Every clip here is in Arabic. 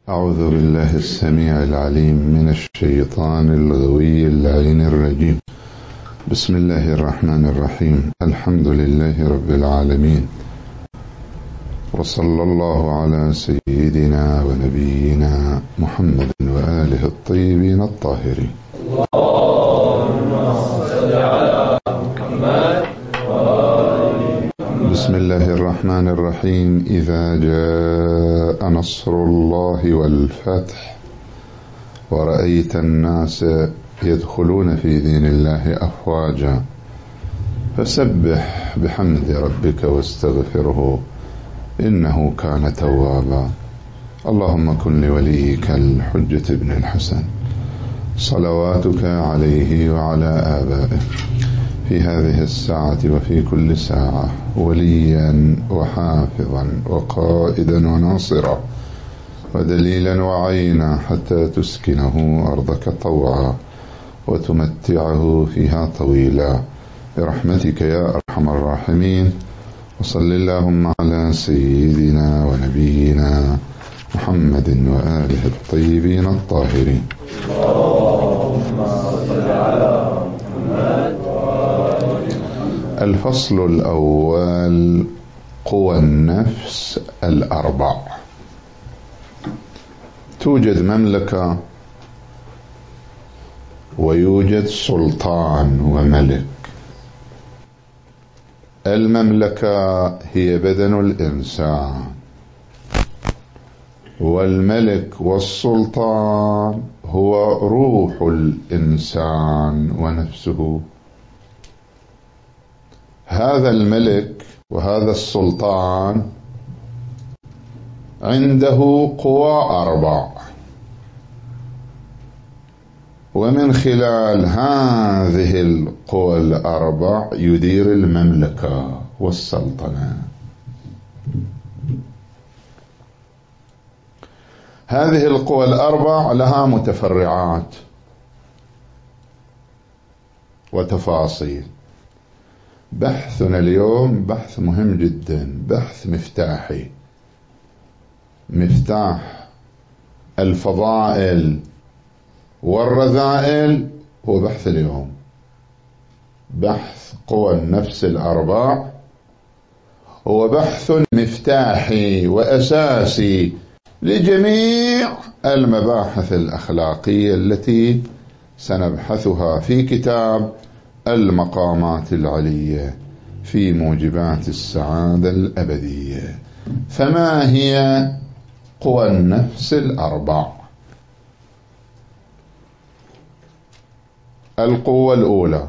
أعوذ بالله السميع العليم من الشيطان الغوي اللعين الرجيم. بسم الله الرحمن الرحيم. الحمد لله رب العالمين، وصلى الله على سيدنا ونبينا محمد وآله الطيبين الطاهرين. اللهم صل على محمد. بسم الله الرحمن الرحيم. إذا جاء نصر الله والفتح ورأيت الناس يدخلون في دين الله أفواجا فسبح بحمد ربك واستغفره إنه كان توابا. اللهم كن لوليك الحجة ابن الحسن صلواتك عليه وعلى آبائه في هذه الساعة وفي كل ساعة وليا وحافظا وقائدا وناصرا ودليلا وعينا حتى تسكنه أرضك طوعا وتمتعه فيها طويلا برحمتك يا أرحم الراحمين. وصل اللهم على سيدنا ونبينا محمد وآله الطيبين الطاهرين. اللهم صل على محمد. الفصل الأول: قوى النفس الأربع. توجد مملكة ويوجد سلطان وملك. المملكة هي بدن الإنسان، والملك والسلطان هو روح الإنسان ونفسه. هذا الملك وهذا السلطان عنده قوى أربع، ومن خلال هذه القوى الأربع يدير المملكة والسلطنة. هذه القوى الأربع لها متفرعات وتفاصيل. بحثنا اليوم بحث مهم جدا، بحث مفتاحي، مفتاح الفضائل والرذائل هو بحث اليوم. بحث قوى النفس الأربع هو بحث مفتاحي وأساسي لجميع المباحث الأخلاقية التي سنبحثها في كتاب المقامات العلية في موجبات السعادة الأبدية. فما هي قوى النفس الأربع؟ القوة الأولى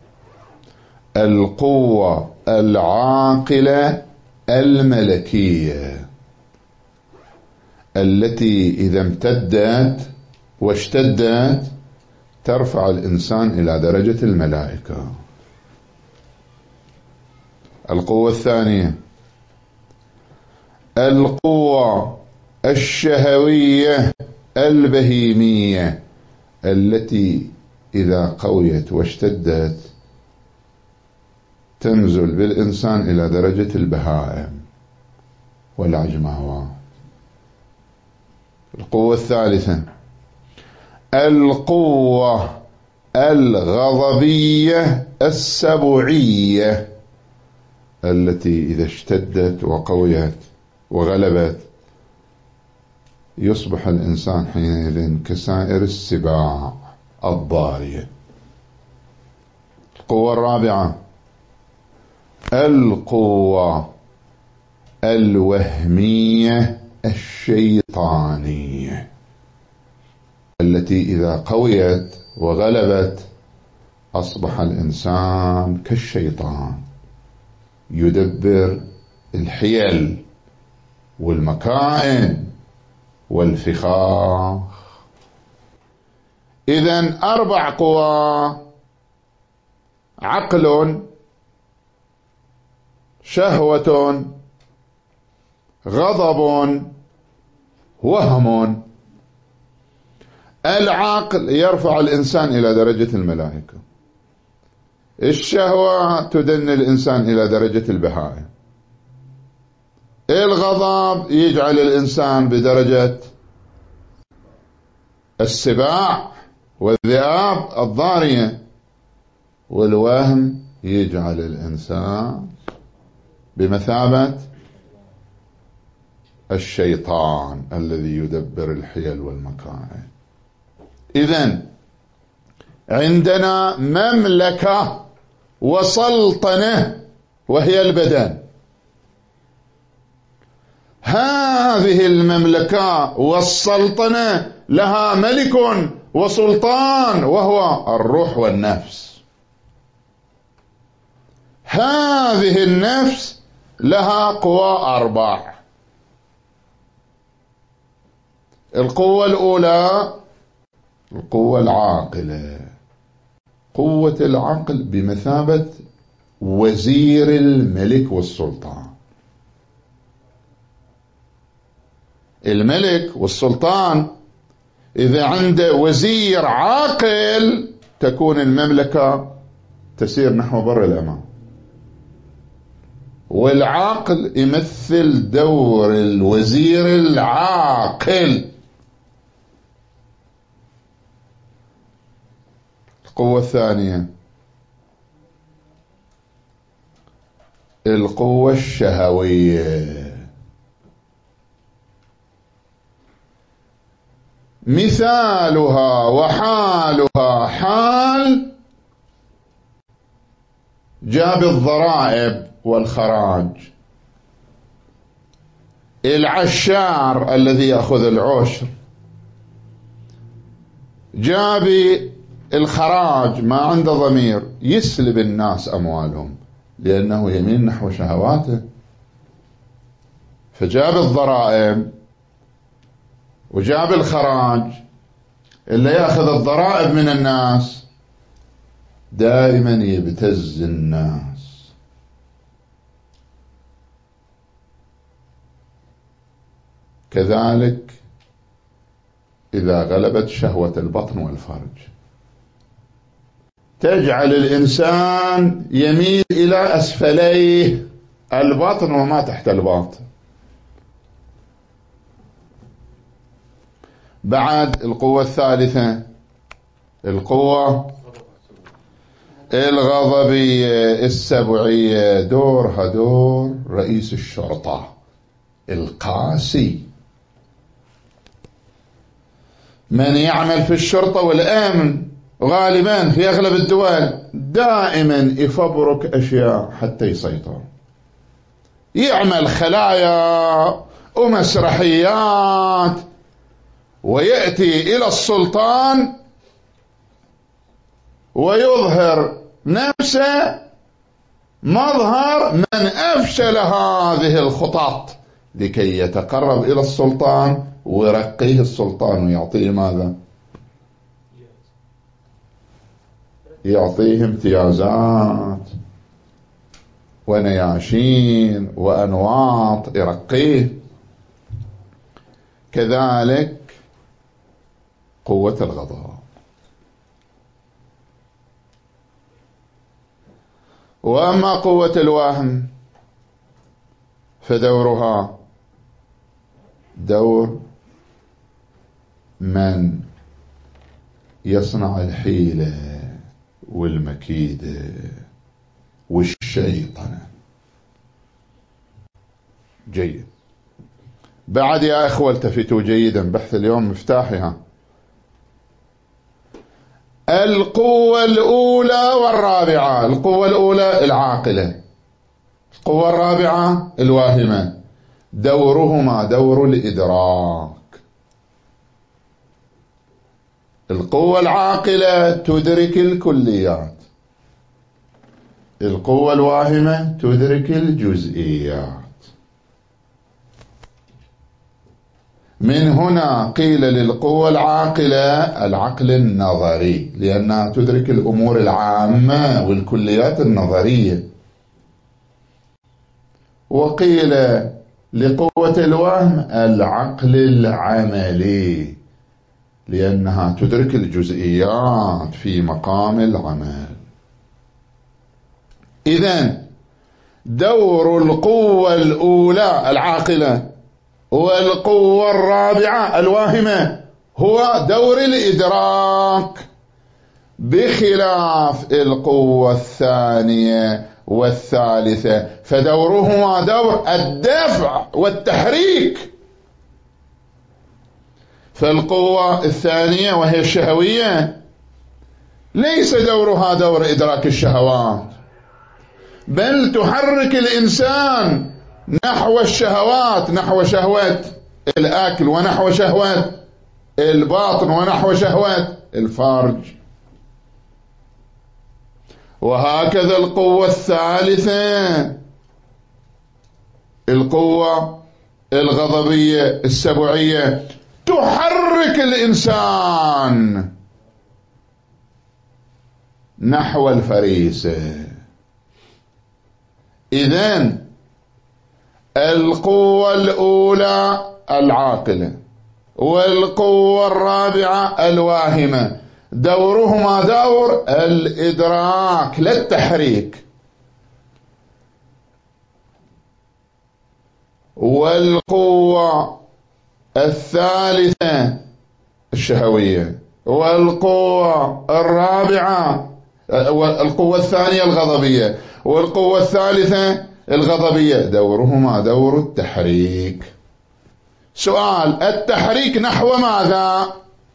القوة العاقلة الملكية، التي إذا امتدت واشتدت ترفع الإنسان إلى درجة الملائكة. القوة الثانية القوة الشهوية البهيمية، التي إذا قويت واشتدت تنزل بالإنسان إلى درجة البهائم والعجماوات. القوة الثالثة القوة الغضبية السبوعية، التي إذا اشتدت وقويت وغلبت يصبح الإنسان حينئذ كسائر السباع الضارية. القوة الرابعة القوة الوهمية الشيطانية، التي إذا قويت وغلبت أصبح الإنسان كالشيطان يدبر الحيل والمكائن والفخاخ. إذن 4 قوى: عقل، شهوة، غضب، وهم. العقل يرفع الإنسان إلى درجة الملائكة، الشهوة تدني الإنسان إلى درجة البهائم، الغضب يجعل الإنسان بدرجة السباع والذئاب الضارية، والوهم يجعل الإنسان بمثابة الشيطان الذي يدبر الحيل والمكائد. إذن عندنا مملكة وسلطنة وهي البدن. هذه المملكة والسلطنة لها ملك وسلطان وهو الروح والنفس. هذه النفس لها قوى 4. القوة الأولى القوة العاقلة. قوة العقل بمثابة وزير الملك والسلطان. الملك والسلطان إذا عنده وزير عاقل تكون المملكة تسير نحو بر الأمان. والعقل يمثل دور الوزير العاقل. القوة الثانية القوة الشهوية. مثالها وحالها حال جاب الضرائب والخراج. العشار الذي يأخذ العشر جاب الخراج ما عنده ضمير يسلب الناس أموالهم لأنه يميل نحو شهواته، فجاب الضرائب وجاب الخراج. اللي يأخذ الضرائب من الناس دائما يبتز الناس. كذلك إذا غلبت شهوة البطن والفرج تجعل الإنسان يميل إلى أسفليه البطن وما تحت الباطن. بعد القوة الثالثة القوة الغضبية السبعية. دورها دور رئيس الشرطة القاسي. من يعمل في الشرطة والأمن غالبا في أغلب الدول دائما يفبرك أشياء حتى يسيطر. يعمل خلايا ومسرحيات ويأتي إلى السلطان ويظهر نفسه مظهر من أفشل هذه الخطط لكي يتقرب إلى السلطان ويرقيه السلطان ويعطيه ماذا؟ يعطيه امتيازات ونياشين وأنواط يرقيه. كذلك قوة الغضب. وأما قوة الوهم فدورها دور من يصنع الحيلة والمكيدة والشيطنة. جيد. بعد يا أخوة التفتوا جيدا، بحث اليوم مفتاحها. القوة الأولى والرابعة. القوة الأولى العاقلة، القوة الرابعة الواهمة. دورهما دور الإدراك. القوة العاقلة تدرك الكليات، القوة الواهمة تدرك الجزئيات. من هنا قيل للقوة العاقلة العقل النظري لأنها تدرك الأمور العامة والكليات النظرية. وقيل لقوة الوهم العقل العملي لأنها تدرك الجزئيات في مقام العمل. إذن دور القوة الأولى العاقلة والقوة الرابعة الواهمة هو دور الإدراك، بخلاف القوة الثانية والثالثة فدورهما دور الدفع والتحريك. فالقوة الثانية وهي الشهوية ليس دورها دور إدراك الشهوات، بل تحرك الإنسان نحو الشهوات، نحو شهوة الأكل، ونحو شهوة الباطن، ونحو شهوة الفرج. وهكذا القوة الثالثة، القوة الغضبية السبعية، تحرك الإنسان نحو الفريسة. إذن القوة الأولى العاقلة، والقوة الرابعة الواهمة، دورهما دور الإدراك لا التحريك. والقوة الثالثة الشهوية، والقوة الرابعة القوة الثانية الغضبية، والقوة الثالثة الغضبية، دورهما دور التحريك. سؤال: التحريك نحو ماذا؟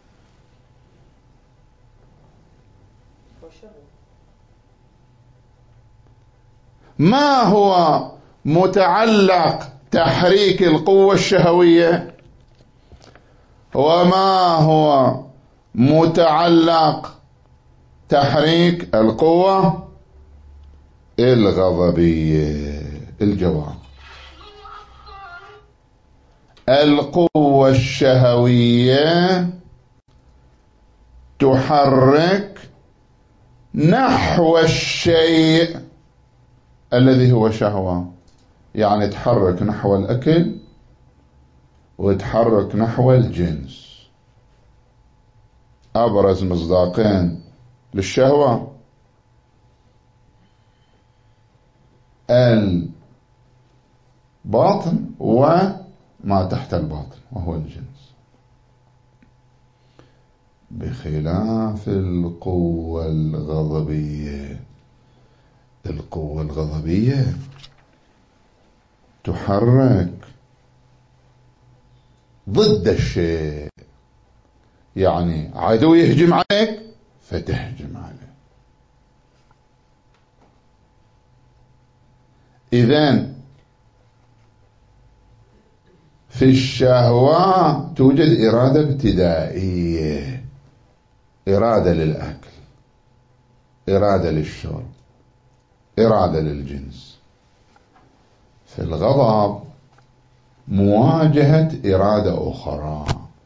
ما هو متعلق تحريك القوة الشهوية، وما هو متعلق تحريك القوة الغضبية؟ الجواب: القوة الشهوية تحرك نحو الشيء الذي هو شهوة، يعني تحرك نحو الأكل وتحرك نحو الجنس. أبرز مصداقين للشهوة الباطن وما تحت الباطن وهو الجنس، بخلاف القوة الغضبية. القوة الغضبية تحرك ضد الشيء، يعني عدو يهجم عليك فتهجم عليه. إذن في الشهوة توجد إرادة ابتدائية، إرادة للأكل، إرادة للشرب، إرادة للجنس. في الغضب مواجهة إرادة أخرى،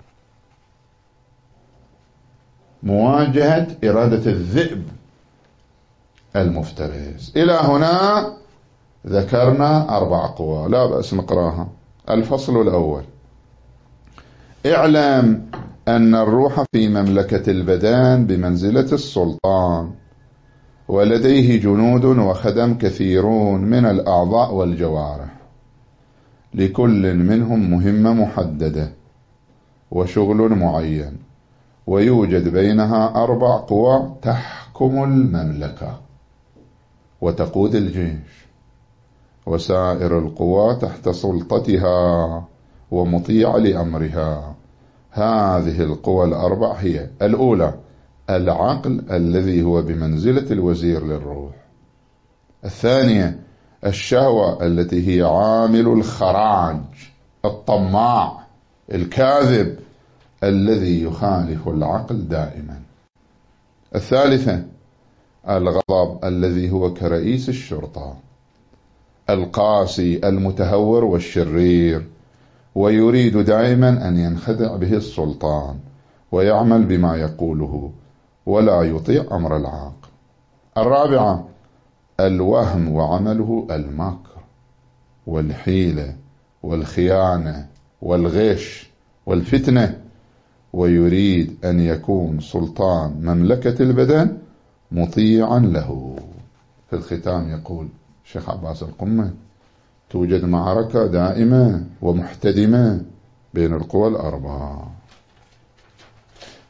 مواجهة إرادة الذئب المفترس. إلى هنا ذكرنا 4 قوى، لا بأس نقراها. الفصل الأول: اعلم أن الروح في مملكة البدن بمنزلة السلطان، ولديه جنود وخدم كثيرون من الأعضاء والجوارح، لكل منهم مهمة محددة وشغل معين، ويوجد بينها 4 قوى تحكم المملكة وتقود الجيش، وسائر القوى تحت سلطتها ومطيعة لأمرها. هذه القوى ال4 هي: الأولى العقل الذي هو بمنزلة الوزير للروح. الثانية الشهوة التي هي عامل الخراج، الطماع الكاذب الذي يخالف العقل دائما. الثالثة الغضب الذي هو كرئيس الشرطة، القاسي المتهور والشرير، ويريد دائما أن ينخدع به السلطان ويعمل بما يقوله ولا يطيع أمر العاقل. الرابعة الوهم وعمله المكر والحيلة والخيانة والغش والفتنة، ويريد أن يكون سلطان مملكة البدن مطيعا له. في الختام يقول الشيخ عباس القمة: توجد معركة دائمة ومحتدمة بين القوى ال4.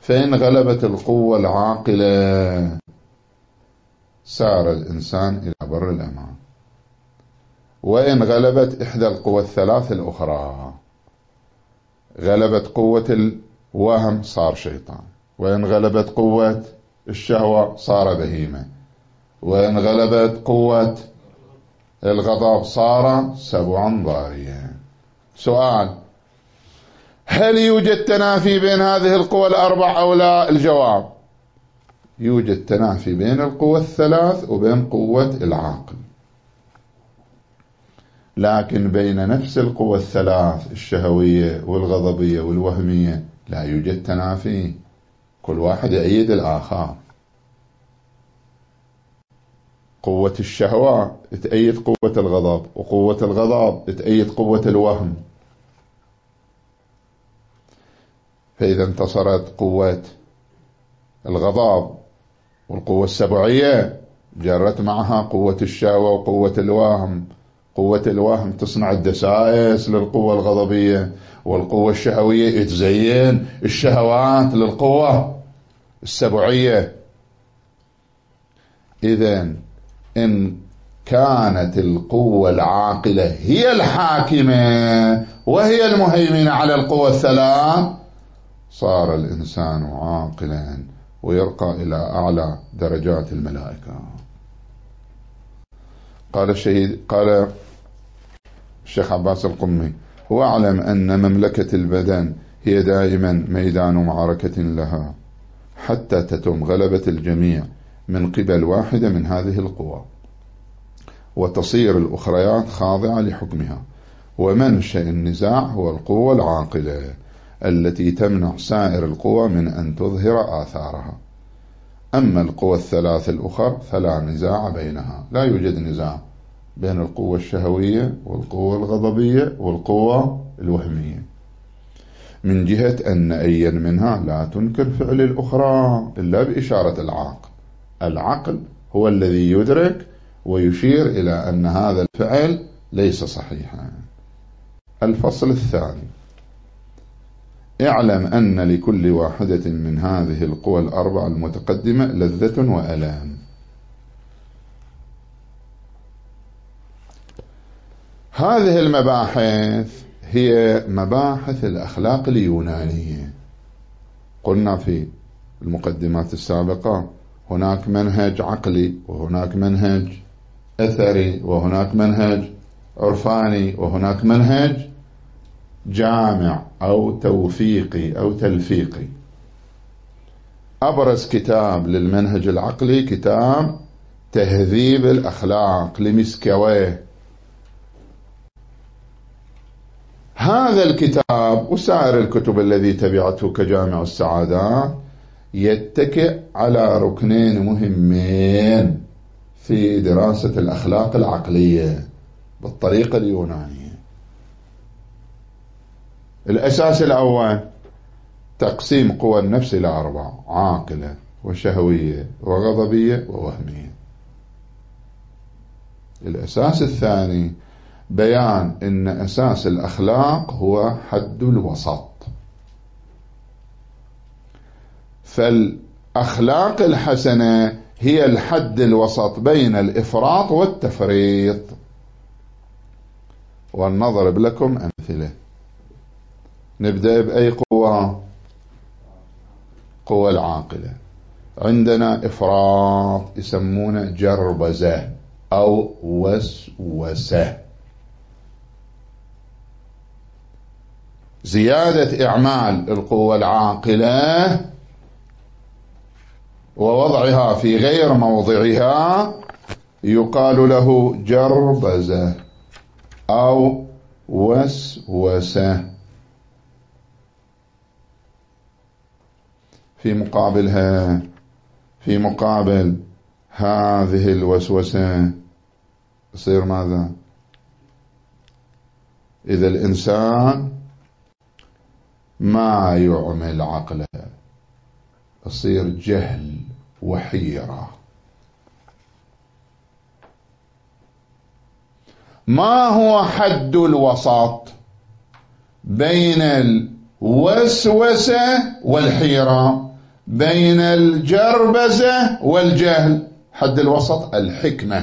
فإن غلبت القوة العاقلة سار الإنسان إلى بر الأمان، وإن غلبت إحدى القوى الثلاث الأخرى، غلبت قوة الوهم صار شيطان، وإن غلبت قوة الشهوة صار بهيمة، وإن غلبت قوة الغضب صار سبعا ضاريا. سؤال: هل يوجد تنافي بين هذه القوى الأربع أو لا؟ الجواب: يوجد تنافي بين القوى الثلاث وبين قوة العاقل، لكن بين نفس القوى الثلاث الشهوية والغضبية والوهمية لا يوجد تنافي، كل واحد يؤيد الآخر. قوة الشهوة تؤيد قوة الغضب، وقوة الغضب تؤيد قوة الوهم. فإذا انتصرت قوة الغضب والقوة السبعية جرت معها قوة الشهوة وقوة الوهم. قوة الوهم تصنع الدسائس للقوة الغضبية، والقوة الشهوية تزين الشهوات للقوة السبعية. إذن إن كانت القوة العاقلة هي الحاكمة وهي المهيمنة على القوة الثلاث صار الإنسان عاقلا ويرقى إلى أعلى درجات الملائكة. قال الشيخ عباس القمي: واعلم أن مملكة البدن هي دائما ميدان معركة لها حتى تتم غلبة الجميع من قبل واحدة من هذه القوى، وتصير الأخريات خاضعة لحكمها. ومنشأ النزاع هو القوة العاقلة التي تمنع سائر القوى من أن تظهر آثارها. أما القوى الثلاث الأخرى فلا نزاع بينها، لا يوجد نزاع بين القوة الشهوية والقوة الغضبية والقوة الوهمية، من جهة أن أي منها لا تنكر فعل الأخرى إلا بإشارة العقل. العقل هو الذي يدرك ويشير إلى أن هذا الفعل ليس صحيحا. الفصل الثاني: اعلم أن لكل واحدة من هذه القوى الأربع المتقدمة لذة وألام. هذه المباحث هي مباحث الأخلاق اليونانية. قلنا في المقدمات السابقة هناك منهج عقلي، وهناك منهج أثري، وهناك منهج عرفاني، وهناك منهج جامع أو توفيقي أو تلفيقي. أبرز كتاب للمنهج العقلي كتاب تهذيب الأخلاق لمسكويه. هذا الكتاب وسائر الكتب التي تبعته كجامع السعادات يتكئ على ركنين مهمين في دراسة الأخلاق العقلية بالطريقة اليونانية. الأساس الأول تقسيم قوى النفس إلى 4: عاقلة وشهوية وغضبية ووهمية. الأساس الثاني بيان أن أساس الأخلاق هو حد الوسط، فالأخلاق الحسنة هي الحد الوسط بين الإفراط والتفريط. ولنضرب لكم أمثلة. نبدأ بأي قوة؟ قوة العاقلة. عندنا إفراط يسمونه جربزة أو وسوسة، زيادة إعمال القوة العاقلة ووضعها في غير موضعها يقال له جربزة أو وسوسة. في مقابل هذه الوسوسة يصير ماذا؟ إذا الإنسان ما يعمل عقله يصير جهل وحيرة. ما هو حد الوسط بين الوسوسة والحيرة؟ بين الجربزة والجهل. حد الوسط الحكمة.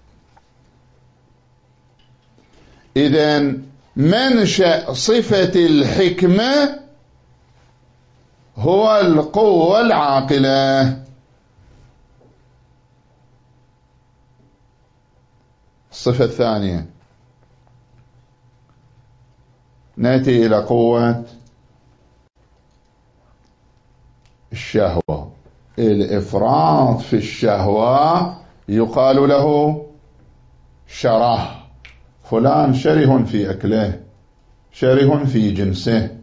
إذن منشأ صفة الحكمة هو القوة العاقلة. الصفة الثانية نأتي إلى قوة الشهوة. الإفراط في الشهوة يقال له شره. فلان شره في أكله، شره في جنسه.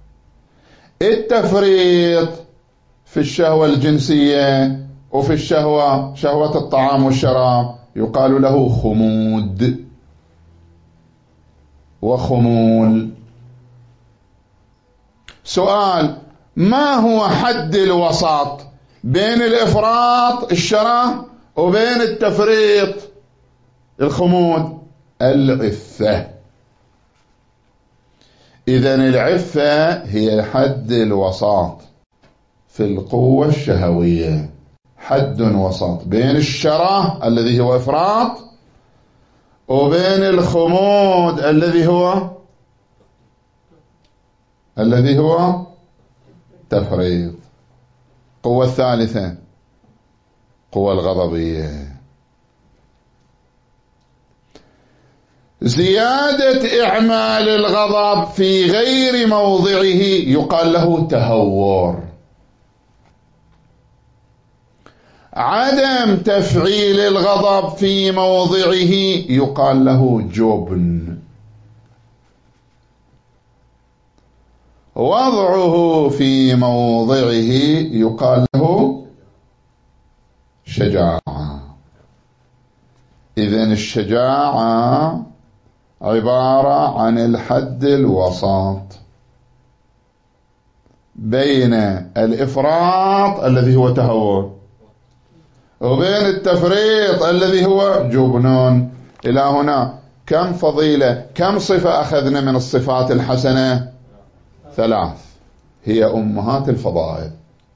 التفريط في الشهوة الجنسية وفي الشهوة شهوة الطعام والشراب يقال له خمود وخمول. سؤال: ما هو حد الوسط بين الإفراط الشره وبين التفريط الخمود؟ العفة. إذن العفة هي حد الوسط في القوة الشهوية، حد وسط بين الشره الذي هو إفراط وبين الخمود الذي هو تفريط. قوة الثالثة قوة الغضبية. زيادة إعمال الغضب في غير موضعه يقال له تهور. عدم تفعيل الغضب في موضعه يقال له جبن. وضعه في موضعه يقال له شجاعة. إذن الشجاعة عبارة عن الحد الوسط بين الإفراط الذي هو تهور وبين التفريط الذي هو جبن. إلى هنا كم فضيلة، كم صفة أخذنا من الصفات الحسنة؟ 3. هي أمهات الفضائل.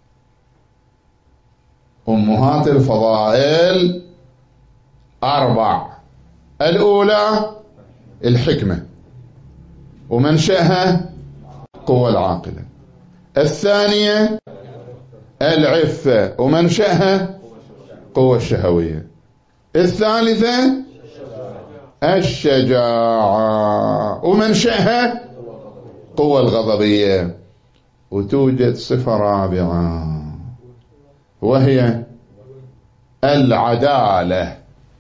أمهات الفضائل 4. الأولى الحكمة ومنشأها قوة العاقلة. الثانية العفة ومنشأها قوة الشهوية. الثالثة الشجاعة ومنشأها قوة الغضبية. وتوجد صفة رابعة وهي العدالة.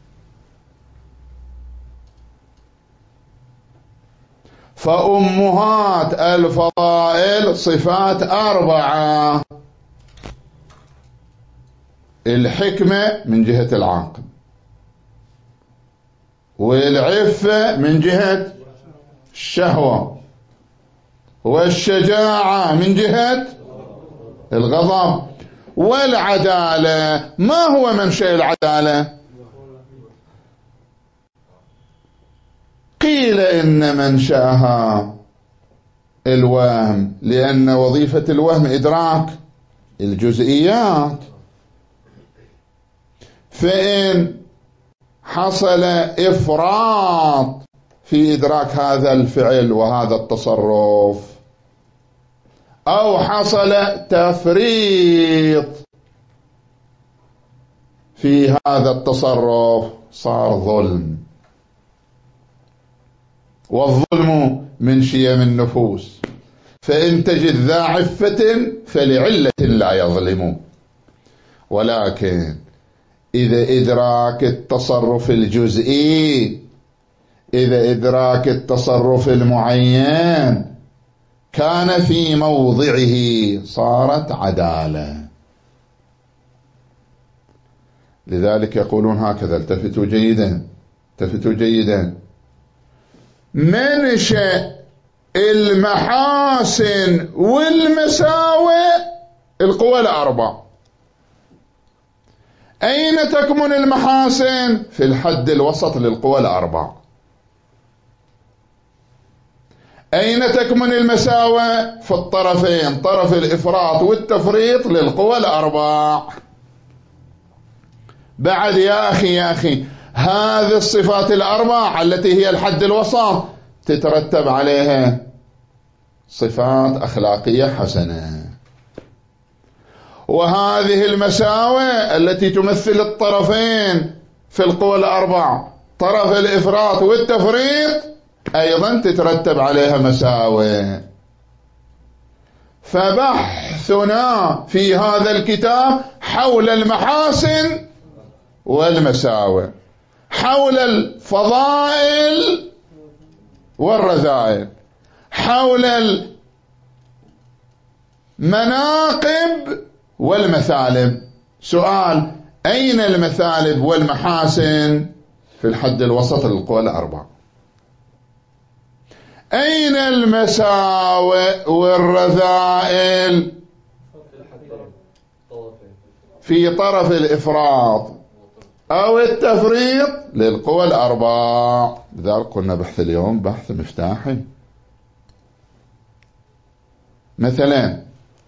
فأمهات الفضائل صفات 4: الحكمة من جهة العقل، والعفة من جهة الشهوة، والشجاعة من جهة الغضب، والعدالة. ما هو منشأ العدالة؟ قيل إن منشأها الوهم، لأن وظيفة الوهم إدراك الجزئيات. فإن حصل إفراط في إدراك هذا الفعل وهذا التصرف، أو حصل تفريط في هذا التصرف، صار ظلم. والظلم من شيم النفوس. فإن تجد ذا عفة فلعلة لا يظلم. ولكن إذا إدراك التصرف الجزئي، إذا إدراك التصرف المعين كان في موضعه، صارت عدالة. لذلك يقولون هكذا، التفتوا جيدا، التفتوا جيدا: منشأ المحاسن والمساوئ القوى 4. أين تكمن المحاسن؟ في الحد الوسط للقوى 4. أين تكمن المساواة؟ في الطرفين، طرف الإفراط والتفريط للقوى الأربع. بعد يا أخي هذه الصفات الأربع التي هي الحد الوسط تترتب عليها صفات أخلاقية حسنة، وهذه المساوئ التي تمثل الطرفين في القوى الأربع، طرف الإفراط والتفريط، أيضا تترتب عليها مساوئ. فبحثنا في هذا الكتاب حول المحاسن والمساوئ، حول الفضائل والرذائل، حول المناقب والمثالب. سؤال: أين المثالب والمحاسن في الحد الوسط للقوى الأربع؟ أين المساوئ والرذائل؟ في طرف الإفراط أو التفريط للقوى الأربع. لذلك قلنا بحث اليوم بحث مفتاحي. مثلا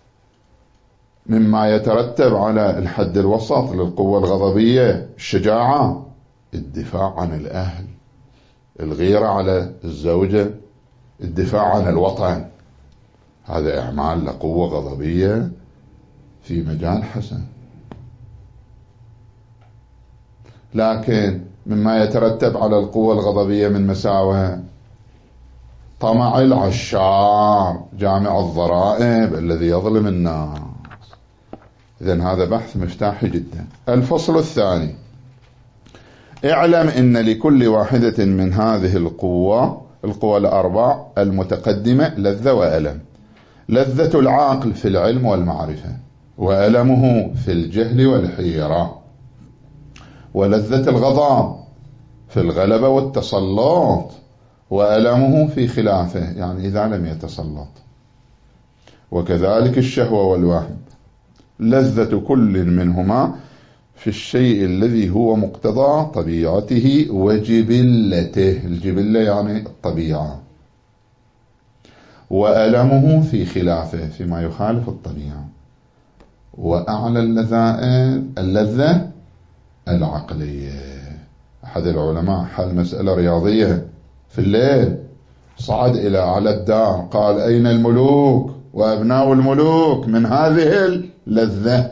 مما يترتب على الحد الوسط للقوة الغضبية: الشجاعة، الدفاع عن الأهل، الغيرة على الزوجة، الدفاع عن الوطن. هذا إعمال لقوة غضبية في مجال حسن. لكن مما يترتب على القوة الغضبية من مساوئ: طمع العشار، جامع الضرائب الذي يظلم الناس. إذن هذا بحث مفتاحي جدا. الفصل الثاني: اعلم أن لكل واحدة من هذه القوى الأربع المتقدمة لذة وألم. لذة العاقل في العلم والمعرفة، وألمه في الجهل والحيرة. ولذة الغضب في الغلبة والتسلط، وألمه في خلافه، يعني إذا لم يتسلط. وكذلك الشهوة والوهم، لذة كل منهما في الشيء الذي هو مقتضى طبيعته وجبلته. الجبلة يعني الطبيعة. وألمه في خلافه، فيما يخالف الطبيعة. وأعلى اللذة العقلية. أحد العلماء حل مسألة رياضية في الليل، صعد إلى أعلى الدار، قال: أين الملوك وأبناء الملوك من هذه اللذة؟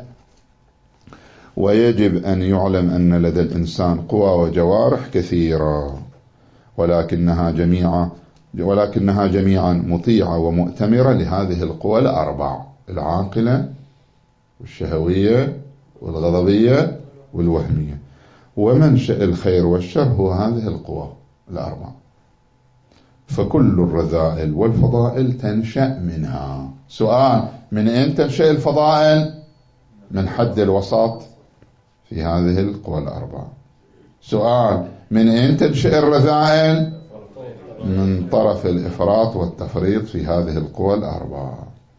ويجب أن يعلم أن لدى الإنسان قوى وجوارح كثيرة، ولكنها جميعا مطيعة ومؤتمرة لهذه القوى الأربع: العاقلة والشهوية والغضبية والوهمية. ومنشأ الخير والشر هو هذه القوى الأربع. فكل الرذائل والفضائل تنشأ منها. سؤال: من أين تنشأ الفضائل؟ من حد الوسط في هذه القوى الأربع. سؤال: من أين تنشأ الرذائل؟ من طرف الإفراط والتفريط في هذه القوى الأربع.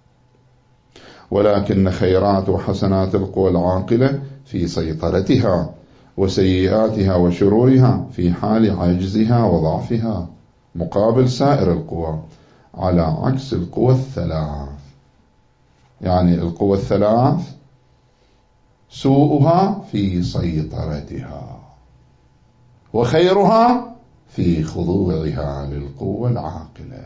ولكن خيرات وحسنات القوى العاقلة في سيطرتها، وسيئاتها وشرورها في حال عجزها وضعفها، مقابل سائر القوى، على عكس القوى الثلاث. يعني القوى الثلاث سوءها في سيطرتها، وخيرها في خضوعها للقوة العاقلة.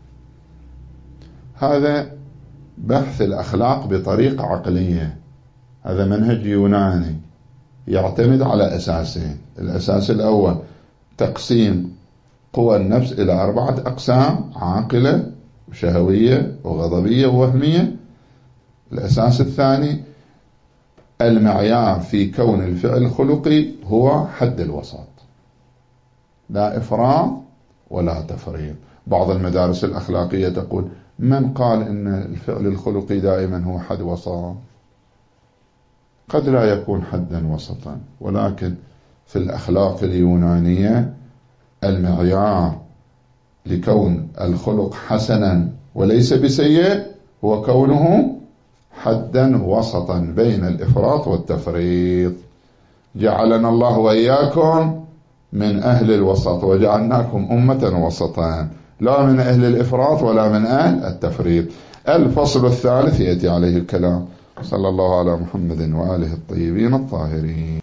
هذا بحث الأخلاق بطريقة عقلية. هذا منهج يوناني يعتمد على أساسين. الأساس الأول تقسيم قوى النفس إلى 4 أقسام: عاقلة وشهوية وغضبية ووهمية. الأساس الثاني المعيار في كون الفعل الخلقي هو حد الوسط، لا إفراط ولا تفريط. بعض المدارس الأخلاقية تقول: من قال إن الفعل الخلقي دائما هو حد وسط؟ قد لا يكون حدا وسطا، ولكن في الأخلاق اليونانية المعيار لكون الخلق حسنا وليس بسيء هو كونه حدا وسطا بين الإفراط والتفريط. جعلنا الله وإياكم من أهل الوسط، وجعلناكم أمة وسطا. لا من أهل الإفراط ولا من أهل التفريط. الفصل الثالث يأتي عليه الكلام. صلى الله على محمد وآله الطيبين الطاهرين.